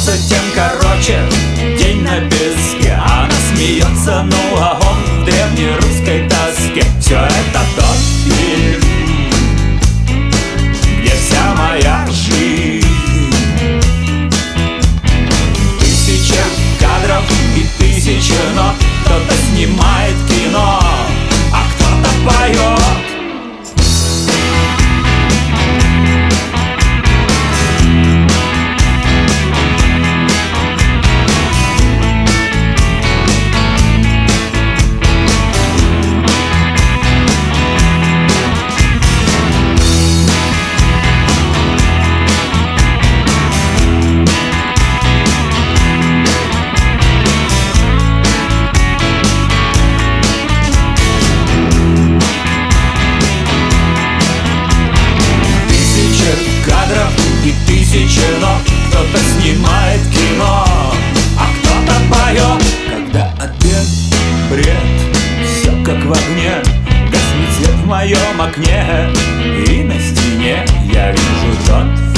солнце, тем короче день на песке. Она смеется, ну а он в древнерусской тоске. Все это тот фильм, где вся моя жизнь. Тысяча кадров и тысяча нот. Кто-то снимает кино, а кто-то поет. И тысячи нот. Кто-то снимает кино, а кто-то поет. Когда обед, бред, все как в огне. Гаснет свет в моем окне, и на стене я вижу тот